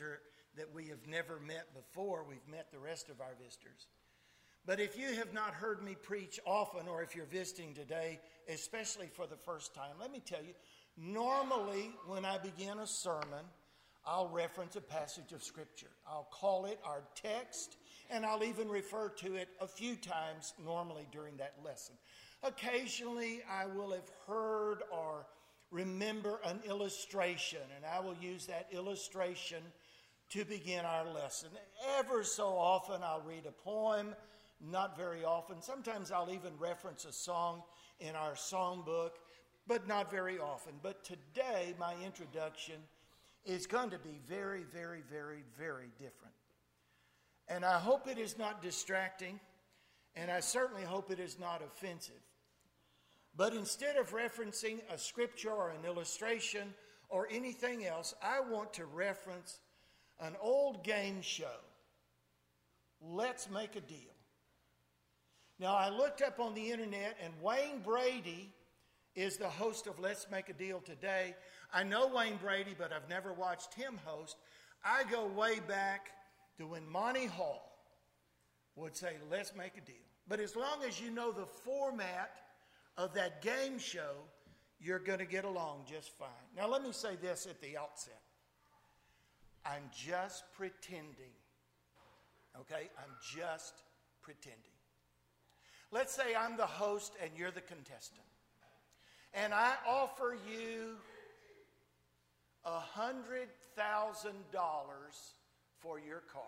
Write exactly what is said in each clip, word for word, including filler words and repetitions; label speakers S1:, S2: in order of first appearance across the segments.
S1: visitor that we have never met before. We've met the rest of our visitors. But if you have not heard me preach often, or if you're visiting today, especially for the first time, let me tell you, normally when I begin a sermon, I'll reference a passage of Scripture. I'll call it our text, and I'll even refer to it a few times normally during that lesson. Occasionally, I will have heard or remember an illustration, and I will use that illustration to begin our lesson. Ever so often, I'll read a poem, not very often. Sometimes I'll even reference a song in our songbook, but not very often. But today, my introduction is going to be very, very, very, very different. And I hope it is not distracting, and I certainly hope it is not offensive. But instead of referencing a scripture or an illustration or anything else, I want to reference an old game show, Let's Make a Deal. Now, I looked up on the internet, and Wayne Brady is the host of Let's Make a Deal today. I know Wayne Brady, but I've never watched him host. I go way back to when Monty Hall would say, let's make a deal. But as long as you know the format of that game show, you're going to get along just fine. Now, let me say this at the outset. I'm just pretending. Okay? I'm just pretending. Let's say I'm the host and you're the contestant. And I offer you one hundred thousand dollars for your car.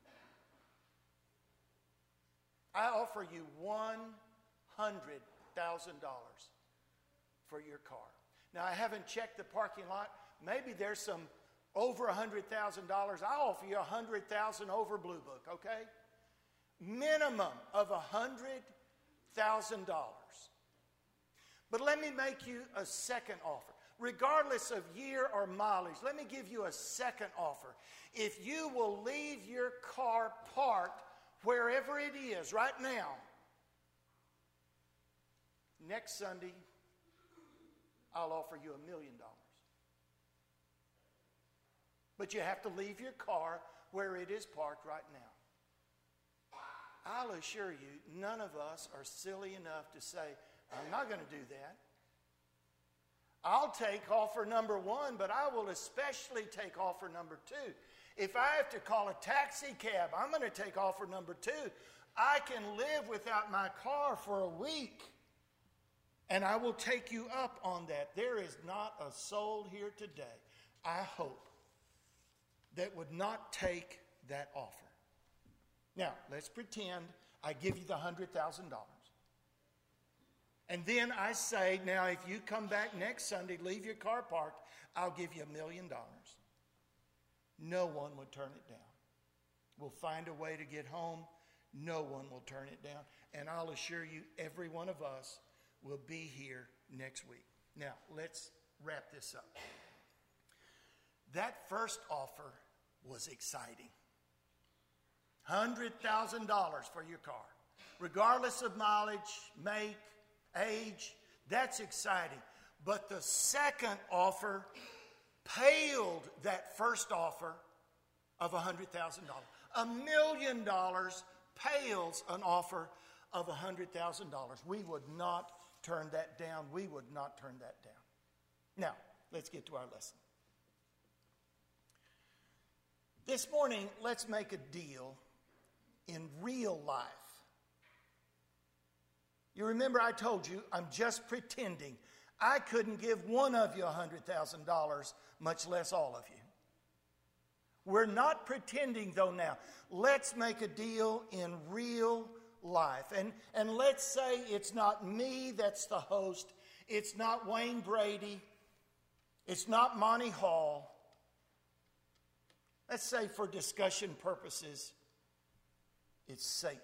S1: I offer you one hundred thousand dollars for your car. Now, I haven't checked the parking lot. Maybe there's some over one hundred thousand dollars. I'll offer you one hundred thousand dollars over Blue Book, okay? Minimum of one hundred thousand dollars. But let me make you a second offer. Regardless of year or mileage, let me give you a second offer. If you will leave your car parked wherever it is right now, next Sunday, I'll offer you a million dollars. But you have to leave your car where it is parked right now. I'll assure you, none of us are silly enough to say, I'm not going to do that. I'll take offer number one, but I will especially take offer number two. If I have to call a taxi cab, I'm going to take offer number two. I can live without my car for a week, and I will take you up on that. There is not a soul here today, I hope, that would not take that offer. Now, let's pretend I give you the one hundred thousand dollars. And then I say, now if you come back next Sunday, leave your car parked, I'll give you a million dollars. No one would turn it down. We'll find a way to get home. No one will turn it down. And I'll assure you, every one of us will be here next week. Now, let's wrap this up. That first offer was exciting. one hundred thousand dollars for your car. Regardless of mileage, make, age, that's exciting. But the second offer paled that first offer of one hundred thousand dollars. A million dollars pales an offer of one hundred thousand dollars. We would not turn that down. We would not turn that down. Now, let's get to our lesson. This morning, let's make a deal in real life. You remember I told you I'm just pretending. I couldn't give one of you one hundred thousand dollars, much less all of you. We're not pretending, though, now. Let's make a deal in real life. And, and let's say it's not me that's the host. It's not Wayne Brady. It's not Monty Hall. Let's say for discussion purposes, it's Satan.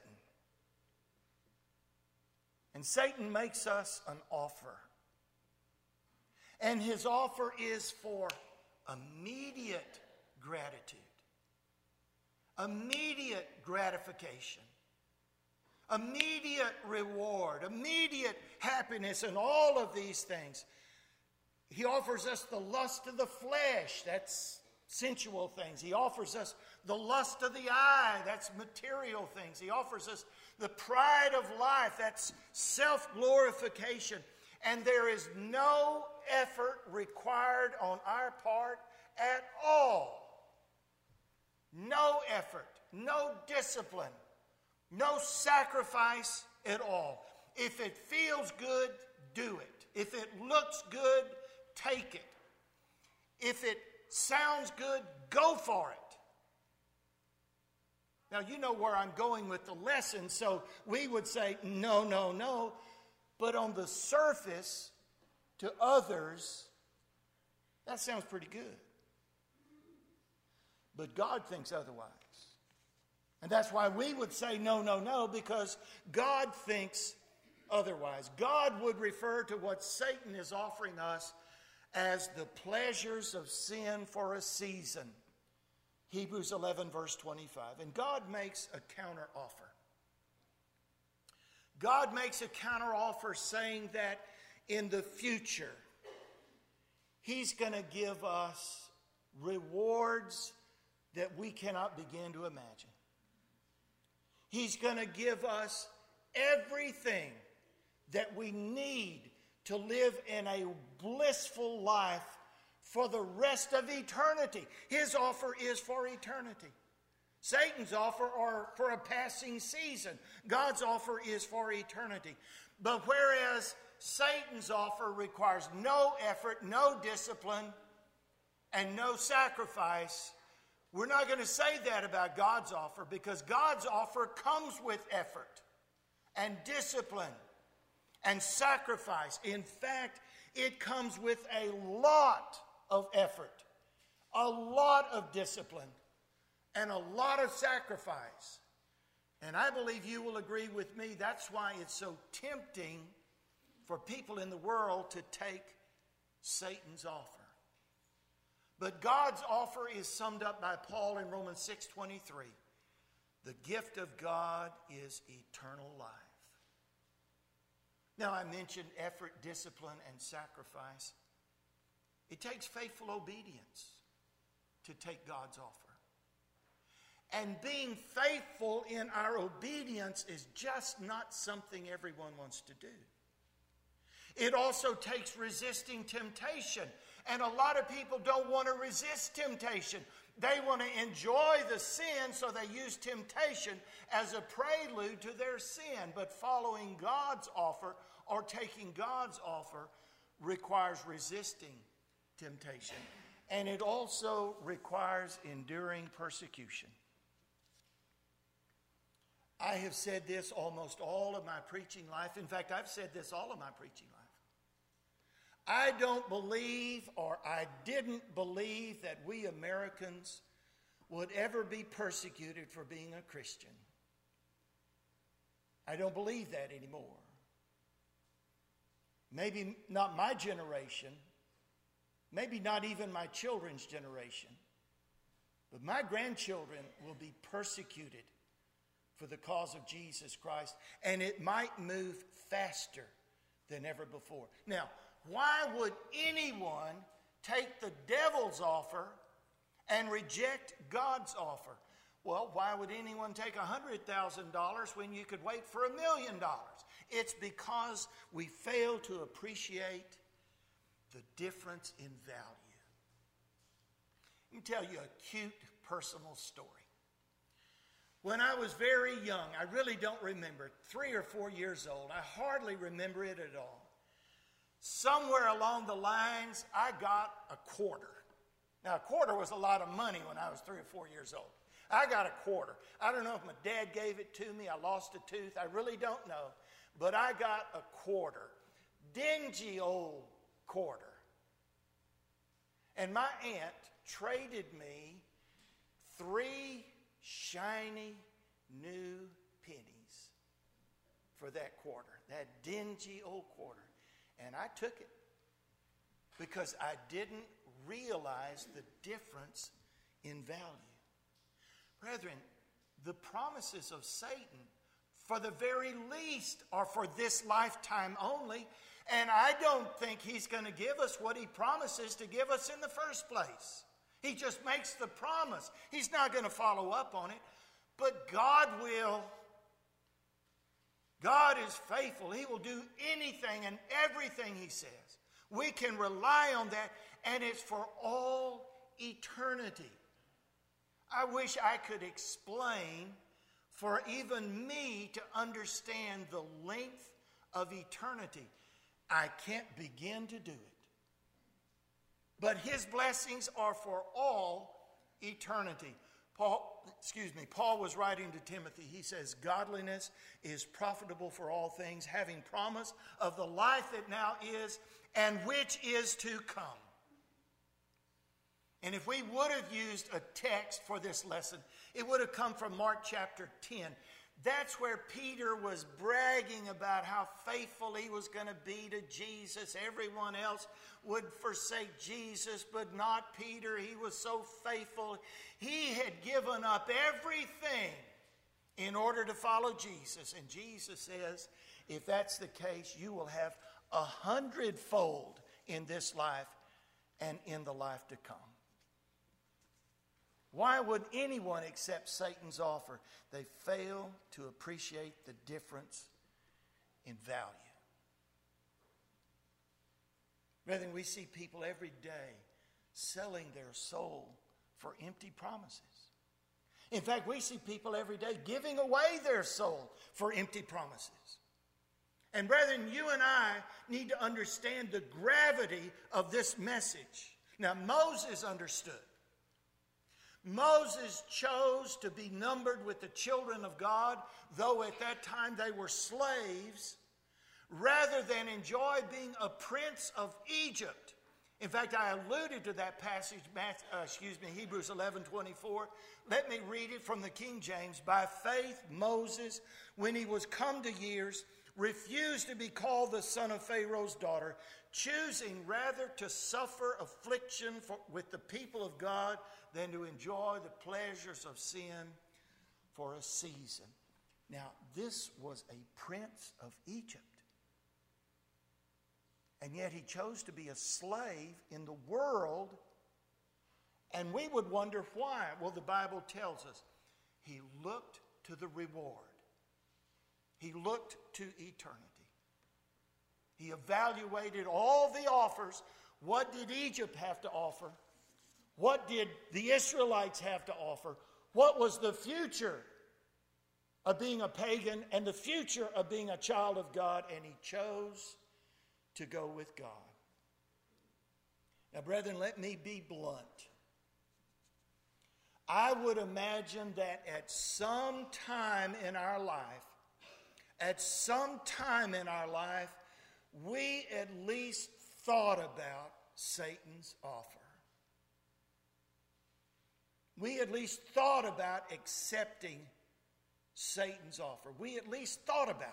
S1: And Satan makes us an offer. And his offer is for immediate gratitude, immediate gratification, immediate reward, immediate happiness, and all of these things. He offers us the lust of the flesh. That's sensual things. He offers us the lust of the eye. That's material things. He offers us the pride of life. That's self-glorification. And there is no effort required on our part at all. No effort, no discipline, no sacrifice at all. If it feels good, do it. If it looks good, take it. If it sounds good, go for it. Now, you know where I'm going with the lesson, so we would say, no, no, no. But on the surface, to others, that sounds pretty good. But God thinks otherwise. And that's why we would say no, no, no, because God thinks otherwise. God would refer to what Satan is offering us as the pleasures of sin for a season. Hebrews eleven, verse twenty-five. And God makes a counter offer. God makes a counter offer saying that in the future, He's going to give us rewards that we cannot begin to imagine. He's going to give us everything that we need to live in a blissful life for the rest of eternity. His offer is for eternity. Satan's offer are for a passing season. God's offer is for eternity. But whereas Satan's offer requires no effort, no discipline, and no sacrifice, we're not going to say that about God's offer, because God's offer comes with effort and discipline and sacrifice. In fact, it comes with a lot of effort, a lot of discipline, and a lot of sacrifice. And I believe you will agree with me, that's why it's so tempting for people in the world to take Satan's offer. But God's offer is summed up by Paul in Romans six twenty-three. The gift of God is eternal life. Now, I mentioned effort, discipline, and sacrifice. It takes faithful obedience to take God's offer. And being faithful in our obedience is just not something everyone wants to do. It also takes resisting temptation. And a lot of people don't want to resist temptation. They want to enjoy the sin, so they use temptation as a prelude to their sin. But following God's offer or taking God's offer requires resisting temptation. And it also requires enduring persecution. I have said this almost all of my preaching life. In fact, I've said this all of my preaching life. I don't believe, or I didn't believe, that we Americans would ever be persecuted for being a Christian. I don't believe that anymore. Maybe not my generation, maybe not even my children's generation, but my grandchildren will be persecuted for the cause of Jesus Christ, and it might move faster than ever before. Now, why would anyone take the devil's offer and reject God's offer? Well, why would anyone take one hundred thousand dollars when you could wait for a million dollars? It's because we fail to appreciate the difference in value. Let me tell you a cute personal story. When I was very young, I really don't remember, three or four years old, I hardly remember it at all. Somewhere along the lines, I got a quarter. Now, a quarter was a lot of money when I was three or four years old. I got a quarter. I don't know if my dad gave it to me. I lost a tooth. I really don't know. But I got a quarter. Dingy old quarter. And my aunt traded me three shiny new pennies for that quarter. That dingy old quarter. And I took it because I didn't realize the difference in value. Brethren, the promises of Satan, for the very least, are for this lifetime only. And I don't think he's going to give us what he promises to give us in the first place. He just makes the promise. He's not going to follow up on it. But God will. God is faithful. He will do anything and everything He says. We can rely on that, and it's for all eternity. I wish I could explain for even me to understand the length of eternity. I can't begin to do it. But His blessings are for all eternity. Paul, excuse me, Paul was writing to Timothy. He says, godliness is profitable for all things, having promise of the life that now is and which is to come. And if we would have used a text for this lesson, it would have come from Mark chapter ten. That's where Peter was bragging about how faithful he was going to be to Jesus. Everyone else would forsake Jesus, but not Peter. He was so faithful. He had given up everything in order to follow Jesus. And Jesus says, if that's the case, you will have a hundredfold in this life and in the life to come. Why would anyone accept Satan's offer? They fail to appreciate the difference in value. Brethren, we see people every day selling their soul for empty promises. In fact, we see people every day giving away their soul for empty promises. And brethren, you and I need to understand the gravity of this message. Now, Moses understood. Moses chose to be numbered with the children of God, though at that time they were slaves, rather than enjoy being a prince of Egypt. In fact, I alluded to that passage, uh, excuse me, Hebrews eleven twenty-four. Let me read it from the King James. By faith, Moses, when he was come to years, refused to be called the son of Pharaoh's daughter, choosing rather to suffer affliction for, with the people of God than to enjoy the pleasures of sin for a season. Now, this was a prince of Egypt. And yet he chose to be a slave in the world. And we would wonder why. Well, the Bible tells us he looked to the reward. He looked to eternity. He evaluated all the offers. What did Egypt have to offer? What did the Israelites have to offer? What was the future of being a pagan and the future of being a child of God? And he chose to go with God. Now, brethren, let me be blunt. I would imagine that at some time in our life, at some time in our life, we at least thought about Satan's offer. We at least thought about accepting Satan's offer. We at least thought about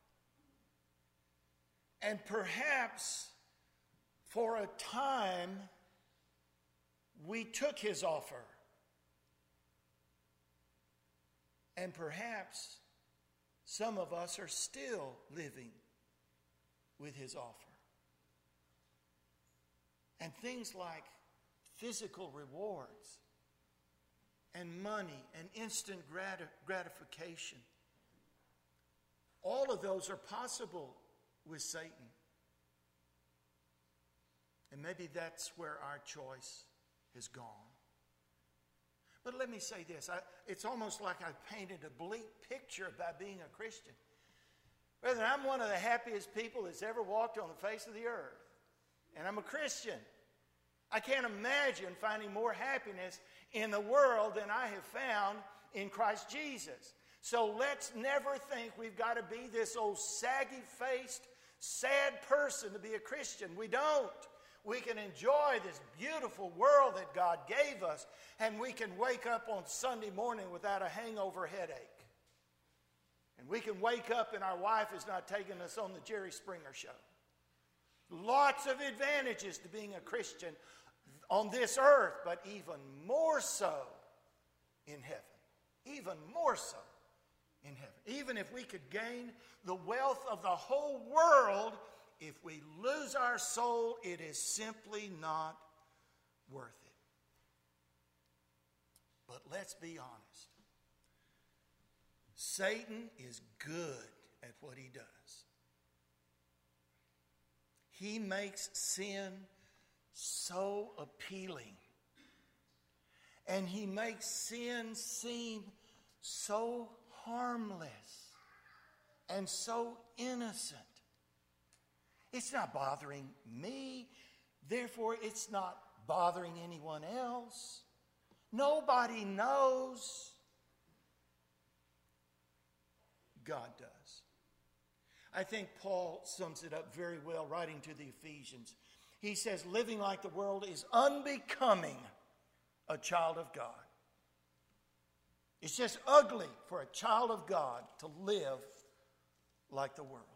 S1: it. And perhaps for a time, we took his offer. And perhaps some of us are still living with his offer. And things like physical rewards and money and instant grat- gratification, all of those are possible with Satan. And maybe that's where our choice has gone. But let me say this. I, it's almost like I've painted a bleak picture about being a Christian. Brethren, I'm one of the happiest people that's ever walked on the face of the earth. And I'm a Christian. I can't imagine finding more happiness in the world than I have found in Christ Jesus. So let's never think we've got to be this old saggy-faced, sad person to be a Christian. We don't. We can enjoy this beautiful world that God gave us, and we can wake up on Sunday morning without a hangover headache. And we can wake up and our wife is not taking us on the Jerry Springer show. Lots of advantages to being a Christian on this earth, but even more so in heaven. Even more so in heaven. Even if we could gain the wealth of the whole world, if we lose our soul, it is simply not worth But let's be honest. Satan is good at what he does. He makes sin so appealing. And he makes sin seem so harmless and so innocent. It's not bothering me, therefore it's not bothering anyone else. Nobody knows. God does. I think Paul sums it up very well writing to the Ephesians. He says, living like the world is unbecoming a child of God. It's just ugly for a child of God to live like the world.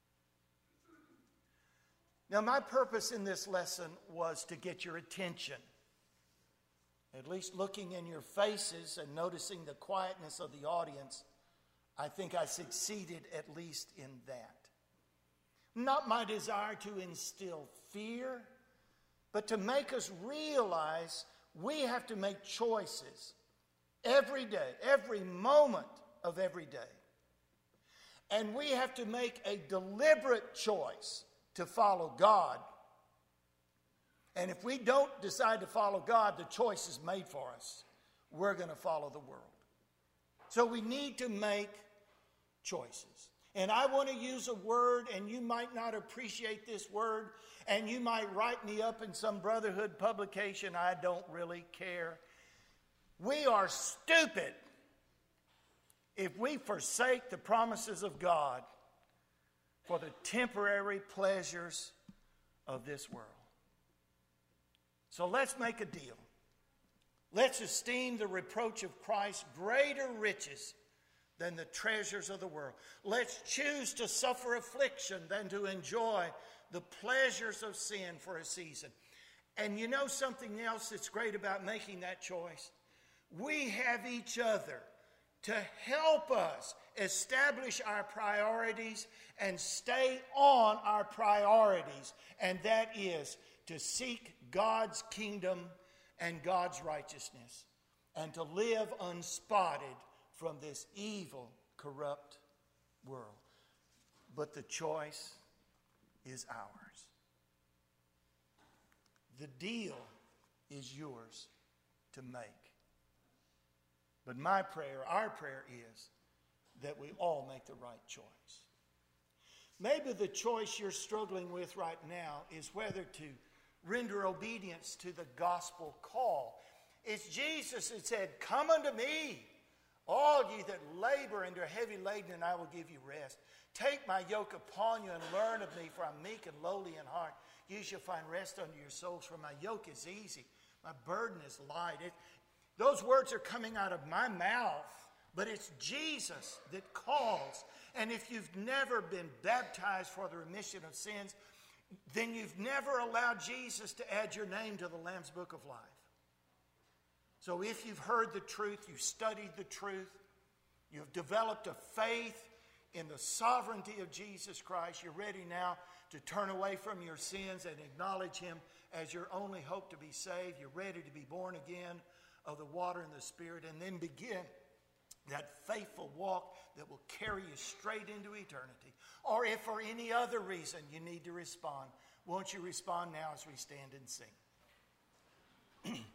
S1: Now, my purpose in this lesson was to get your attention. At least looking in your faces and noticing the quietness of the audience, I think I succeeded at least in that. Not my desire to instill fear, but to make us realize we have to make choices every day, every moment of every day. And we have to make a deliberate choice to follow God. And if we don't decide to follow God, the choice is made for us. We're going to follow the world. So we need to make choices. And I want to use a word, and you might not appreciate this word, and you might write me up in some brotherhood publication. I don't really care. We are stupid if we forsake the promises of God for the temporary pleasures of this world. So let's make a deal. Let's esteem the reproach of Christ greater riches than the treasures of the world. Let's choose to suffer affliction than to enjoy the pleasures of sin for a season. And you know something else that's great about making that choice? We have each other to help us establish our priorities and stay on our priorities. And that is to seek God's kingdom and God's righteousness, and to live unspotted from this evil, corrupt world. But the choice is ours. The deal is yours to make. But my prayer, our prayer is that we all make the right choice. Maybe the choice you're struggling with right now is whether to render obedience to the gospel call. It's Jesus that said, "Come unto me, all ye that labor and are heavy laden, and I will give you rest. Take my yoke upon you and learn of me, for I'm meek and lowly in heart. You shall find rest unto your souls, for my yoke is easy, my burden is light." It, those words are coming out of my mouth, but it's Jesus that calls. And if you've never been baptized for the remission of sins, then you've never allowed Jesus to add your name to the Lamb's Book of Life. So if you've heard the truth, you've studied the truth, you've developed a faith in the sovereignty of Jesus Christ, you're ready now to turn away from your sins and acknowledge Him as your only hope to be saved. You're ready to be born again of the water and the Spirit, and then begin that faithful walk that will carry you straight into eternity. Or if for any other reason you need to respond, won't you respond now as we stand and sing?